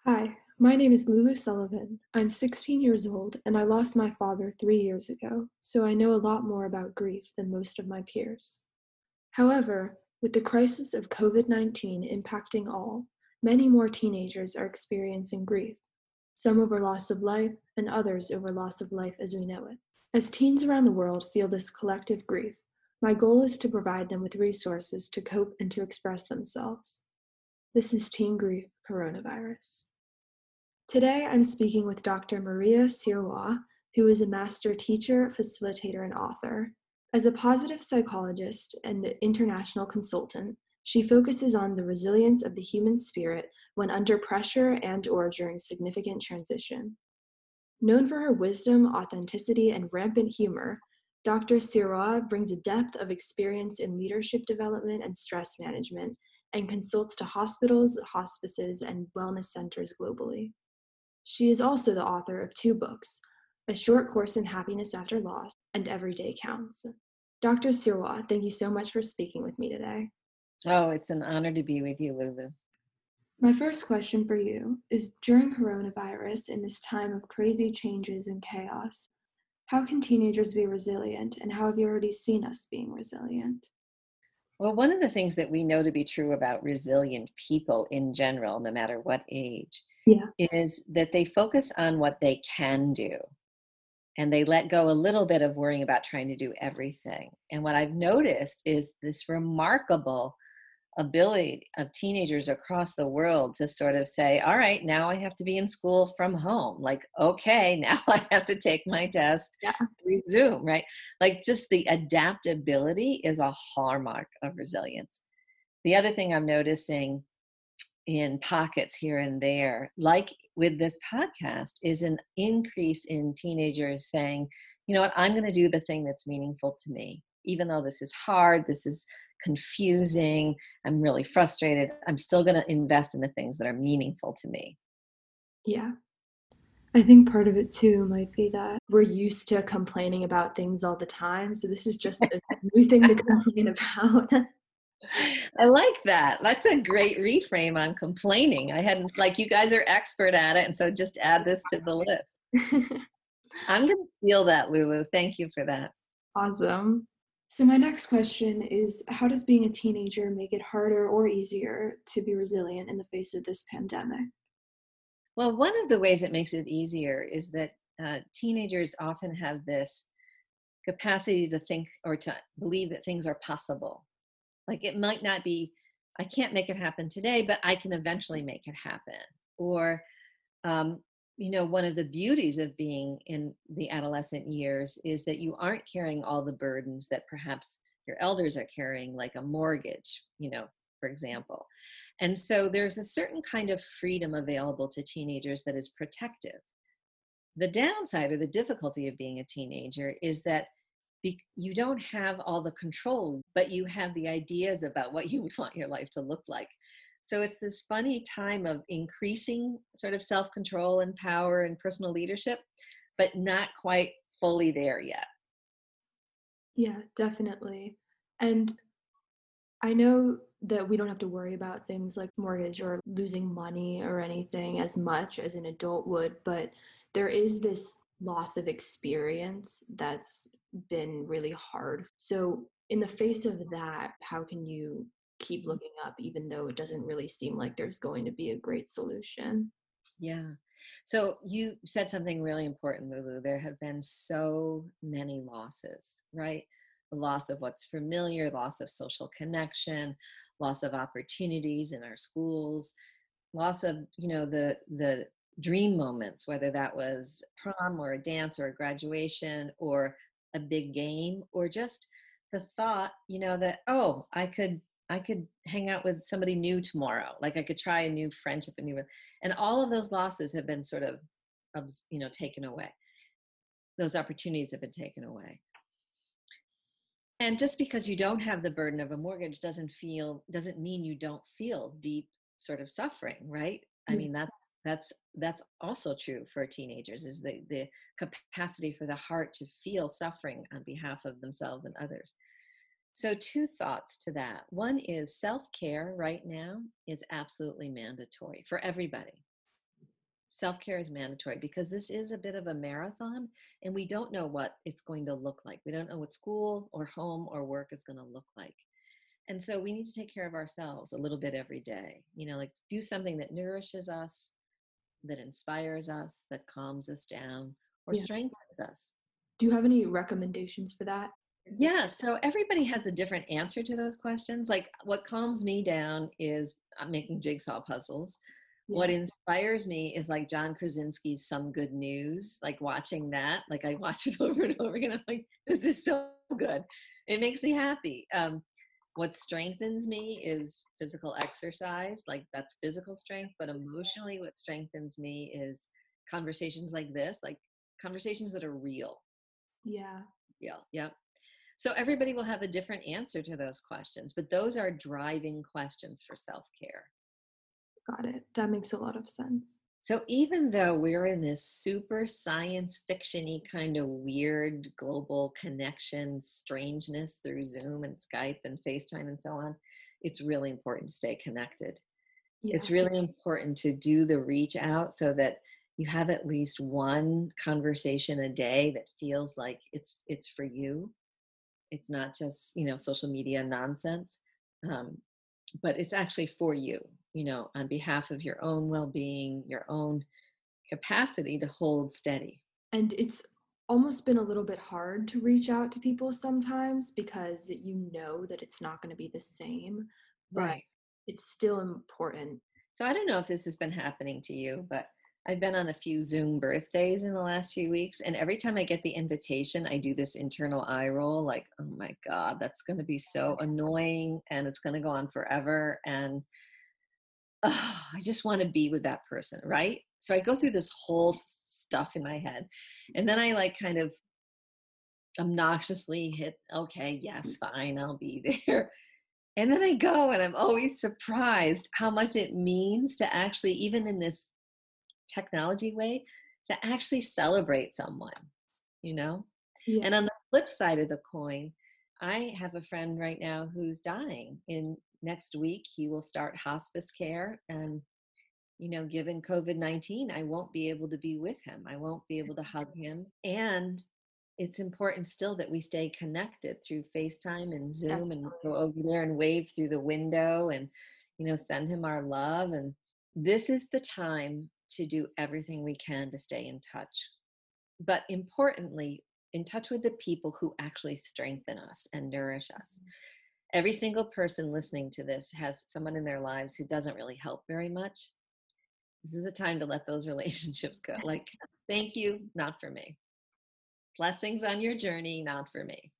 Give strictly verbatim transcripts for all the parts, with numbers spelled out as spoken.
Hi, my name is Lulu Sullivan. I'm sixteen years old and I lost my father three years ago, so I know a lot more about grief than most of my peers. However, with the crisis of COVID nineteen impacting all, many more teenagers are experiencing grief, some over loss of life and others over loss of life as we know it. As teens around the world feel this collective grief, my goal is to provide them with resources to cope and to express themselves. This is Teen Grief Coronavirus. Today, I'm speaking with Doctor Maria Sirois, who is a master teacher, facilitator, and author. As a positive psychologist and international consultant, she focuses on the resilience of the human spirit when under pressure and or during significant transition. Known for her wisdom, authenticity, and rampant humor, Doctor Sirois brings a depth of experience in leadership development and stress management and consults to hospitals, hospices, and wellness centers globally. She is also the author of two books, A Short Course in Happiness After Loss and Every Day Counts. Doctor Sirois, thank you so much for speaking with me today. Oh, it's an honor to be with you, Lulu. My first question for you is, during coronavirus, in this time of crazy changes and chaos, how can teenagers be resilient, and how have you already seen us being resilient? Well, one of the things that we know to be true about resilient people in general, no matter what age, Yeah. is that they focus on what they can do and they let go a little bit of worrying about trying to do everything. And what I've noticed is this remarkable ability of teenagers across the world to sort of say, all right, now I have to be in school from home. Like, okay, now I have to take my test Yeah. through Zoom, right? Like, just the adaptability is a hallmark of resilience. The other thing I'm noticing in pockets here and there, like with this podcast, is an increase in teenagers saying, you know what, I'm going to do the thing that's meaningful to me. Even though this is hard, this is confusing, I'm really frustrated, I'm still going to invest in the things that are meaningful to me. Yeah. I think part of it too might be that we're used to complaining about things all the time. So this is just a new thing to complain about. I like that. That's a great reframe on complaining. I hadn't, like, you guys are expert at it. And so just add this to the list. I'm going to steal that, Lulu. Thank you for that. Awesome. So my next question is, how does being a teenager make it harder or easier to be resilient in the face of this pandemic? Well, one of the ways it makes it easier is that uh, teenagers often have this capacity to think or to believe that things are possible. Like, it might not be, I can't make it happen today, but I can eventually make it happen. Or, um, you know, one of the beauties of being in the adolescent years is that you aren't carrying all the burdens that perhaps your elders are carrying, like a mortgage, you know, for example. And so there's a certain kind of freedom available to teenagers that is protective. The downside or the difficulty of being a teenager is that be- you don't have all the control, but you have the ideas about what you would want your life to look like. So it's this funny time of increasing sort of self-control and power and personal leadership, but not quite fully there yet. Yeah, definitely. And I know that we don't have to worry about things like mortgage or losing money or anything as much as an adult would, but there is this loss of experience that's been really hard. So, in the face of that, how can you keep looking up even though it doesn't really seem like there's going to be a great solution? Yeah. So you said something really important, Lulu. There have been so many losses, right? The loss of what's familiar, loss of social connection, loss of opportunities in our schools, loss of, you know, the the dream moments, whether that was prom or a dance or a graduation or a big game, or just the thought, you know, that, oh, I could I could hang out with somebody new tomorrow. Like, I could try a new friendship, a new, and all of those losses have been sort of, you know, taken away. Those opportunities have been taken away. And just because you don't have the burden of a mortgage doesn't feel doesn't mean you don't feel deep sort of suffering, right? I Yeah. mean, that's that's that's also true for teenagers, is the the capacity for the heart to feel suffering on behalf of themselves and others. So two thoughts to that. One is self-care right now is absolutely mandatory for everybody. Self-care is mandatory because this is a bit of a marathon and we don't know what it's going to look like. We don't know what school or home or work is going to look like. And so we need to take care of ourselves a little bit every day. You know, like do something that nourishes us, that inspires us, that calms us down, or Yeah. strengthens us. Do you have any recommendations for that? Yeah, so everybody has a different answer to those questions. Like what calms me down is uh, making jigsaw puzzles. What Yeah. inspires me is like John Krasinski's Some Good News, like watching that. Like I watch it over and over again. I'm like, this is so good. It makes me happy. Um, what strengthens me is physical exercise, like that's physical strength, but emotionally, what strengthens me is conversations like this, like conversations that are real. Yeah. Yeah, yeah. So everybody will have a different answer to those questions, but those are driving questions for self-care. Got it. That makes a lot of sense. So even though we're in this super science fiction-y kind of weird global connection strangeness through Zoom and Skype and FaceTime and so on, it's really important to stay connected. Yeah. It's really important to do the reach out so that you have at least one conversation a day that feels like it's it's for you. It's not just, you know, social media nonsense, um, but it's actually for you, you know, on behalf of your own well-being, your own capacity to hold steady. And it's almost been a little bit hard to reach out to people sometimes because you know that it's not going to be the same, but Right. it's still important. So I don't know if this has been happening to you, but I've been on a few Zoom birthdays in the last few weeks. And every time I get the invitation, I do this internal eye roll like, oh my God, that's going to be so annoying and it's going to go on forever. And oh, I just want to be with that person. Right. So I go through this whole s- stuff in my head. And then I like kind of obnoxiously hit, okay, yes, fine, I'll be there. And then I go and I'm always surprised how much it means to actually, even in this technology way, to actually celebrate someone, you know? Yeah. And on the flip side of the coin, I have a friend right now who's dying. In next week, he will start hospice care. And, you know, given COVID nineteen, I won't be able to be with him. I won't be able to hug him. And it's important still that we stay connected through FaceTime and Zoom and go Definitely. over there and wave through the window and, you know, send him our love. And this is the time to do everything we can to stay in touch. But importantly, in touch with the people who actually strengthen us and nourish us. Every single person listening to this has someone in their lives who doesn't really help very much. This is a time to let those relationships go. Like, thank you, not for me. Blessings on your journey, not for me.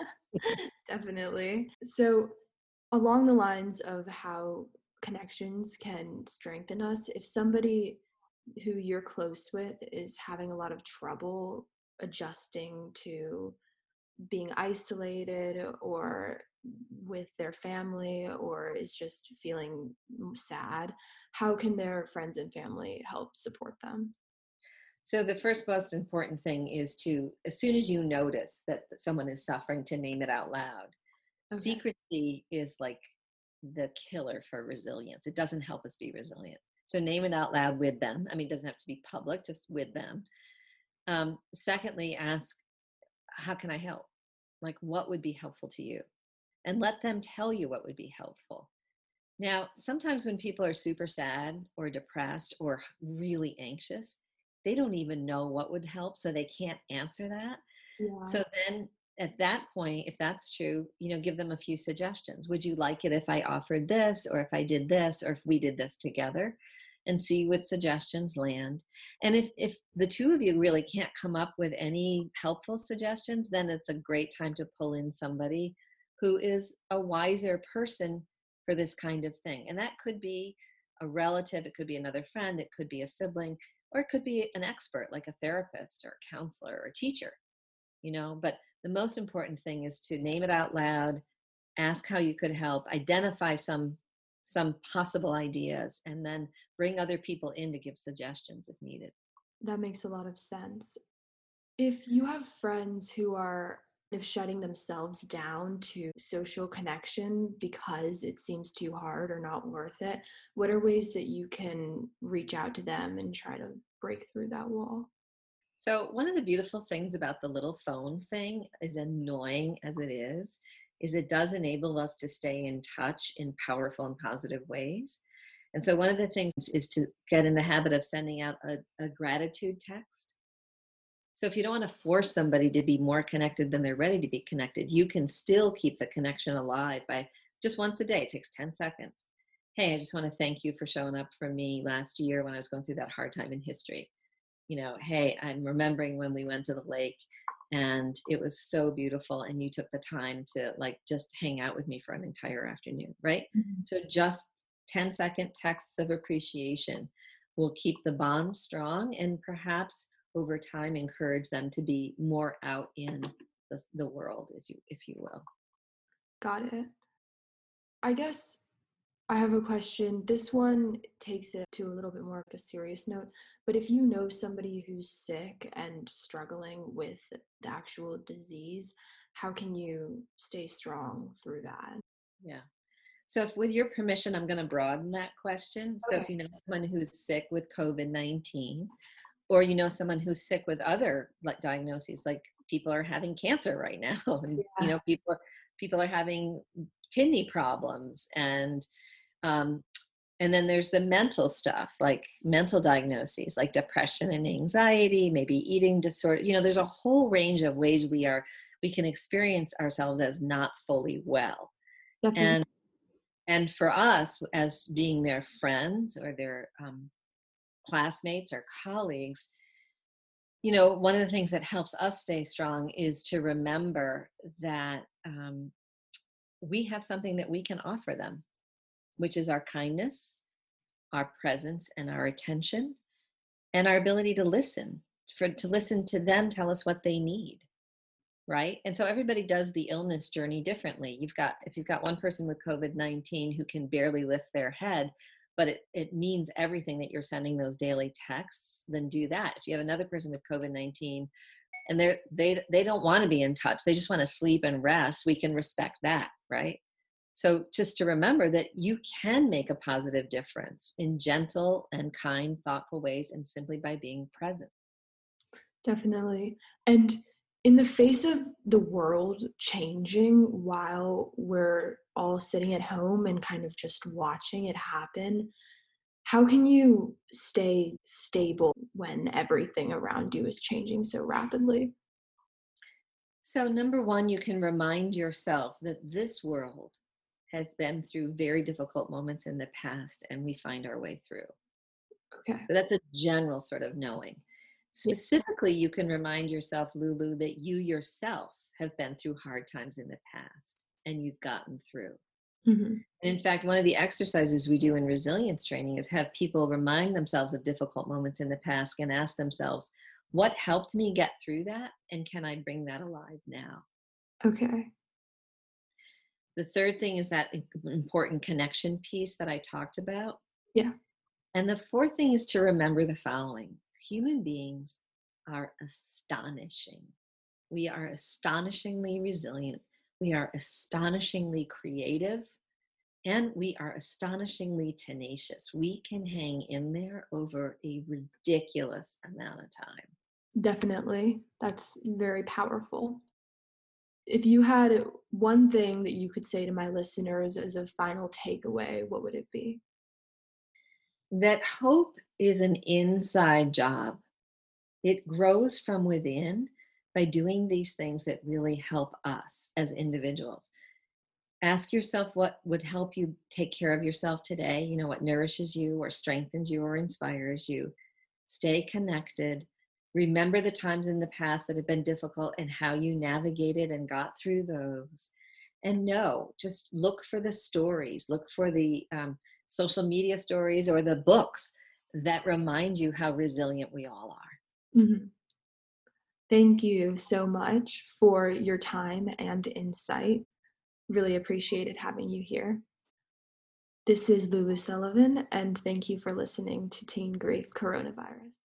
Definitely. So, along the lines of how connections can strengthen us, if somebody who you're close with is having a lot of trouble adjusting to being isolated or with their family or is just feeling sad, how can their friends and family help support them? So the first most important thing is to, as soon as you notice that someone is suffering, to name it out loud. Okay. Secrecy is like the killer for resilience. It doesn't help us be resilient. So name it out loud with them. I mean, it doesn't have to be public, just with them. Um, secondly, ask, how can I help? Like, what would be helpful to you? And let them tell you what would be helpful. Now, sometimes when people are super sad or depressed or really anxious, they don't even know what would help, so they can't answer that. Yeah. So then at that point, if that's true, you know, give them a few suggestions. Would you like it if I offered this, or if I did this, or if we did this together? And see what suggestions land. And if if the two of you really can't come up with any helpful suggestions, then it's a great time to pull in somebody who is a wiser person for this kind of thing. And that could be a relative, it could be another friend, it could be a sibling, or it could be an expert like a therapist or a counselor or a teacher, you know. But the most important thing is to name it out loud, ask how you could help, identify some some possible ideas, and then bring other people in to give suggestions if needed. That makes a lot of sense. If you have friends who are of shutting themselves down to social connection because it seems too hard or not worth it, what are ways that you can reach out to them and try to break through that wall? So one of the beautiful things about the little phone thing, as annoying as it is, is it does enable us to stay in touch in powerful and positive ways. And so one of the things is to get in the habit of sending out a, a gratitude text. So if you don't want to force somebody to be more connected than they're ready to be connected, you can still keep the connection alive by just once a day. It takes ten seconds. Hey, I just want to thank you for showing up for me last year when I was going through that hard time in history. You know, hey, I'm remembering when we went to the lake and it was so beautiful and you took the time to like just hang out with me for an entire afternoon, right? Mhm. So just ten second texts of appreciation will keep the bond strong and perhaps over time encourage them to be more out in the, the world, as you if you will. Got it. I guess I have a question. This one takes it to a little bit more of a serious note, but if you know somebody who's sick and struggling with the actual disease, how can you stay strong through that? Yeah. So if with your permission, I'm going to broaden that question. So Okay. if you know someone who's sick with COVID nineteen, or you know someone who's sick with other like diagnoses, like people are having cancer right now, and you Yeah, know people people are having kidney problems, and um, and then there's the mental stuff, like mental diagnoses, like depression and anxiety, maybe eating disorder. You know, there's a whole range of ways we are we can experience ourselves as not fully well, definitely. and and for us as being their friends or their um, classmates or colleagues, you know, one of the things that helps us stay strong is to remember that um, we have something that we can offer them, which is our kindness, our presence, and our attention, and our ability to listen, for to listen to them tell us what they need. Right. And so everybody does the illness journey differently. You've got, if you've got one person with COVID nineteen who can barely lift their head, but it, it means everything that you're sending those daily texts, then do that. If you have another person with COVID nineteen and they're, they, they don't want to be in touch, they just want to sleep and rest, we can respect that. Right. So just to remember that you can make a positive difference in gentle and kind, thoughtful ways, and simply by being present. Definitely. And in the face of the world changing while we're all sitting at home and kind of just watching it happen, how can you stay stable when everything around you is changing so rapidly? So, number one, you can remind yourself that this world has been through very difficult moments in the past and we find our way through. Okay. So, that's a general sort of knowing. Yeah. Specifically, you can remind yourself, Lulu, that you yourself have been through hard times in the past and you've gotten through. Mhm. And in fact, one of the exercises we do in resilience training is have people remind themselves of difficult moments in the past and ask themselves, what helped me get through that? And can I bring that alive now? Okay. The third thing is that important connection piece that I talked about. Yeah. And the fourth thing is to remember the following: human beings are astonishing. We are astonishingly resilient. We are astonishingly creative. And we are astonishingly tenacious. We can hang in there over a ridiculous amount of time. Definitely. That's very powerful. If you had one thing that you could say to my listeners as a final takeaway, what would it be? That hope is an inside job. It grows from within by doing these things that really help us as individuals. Ask yourself what would help you take care of yourself today, you know, what nourishes you or strengthens you or inspires you. Stay connected. Remember the times in the past that have been difficult and how you navigated and got through those. And no, just look for the stories, look for the um, social media stories or the books that remind you how resilient we all are. Mhm. Thank you so much for your time and insight. Really appreciated having you here. This is Lulu Sullivan, and thank you for listening to Teen Grief Coronavirus.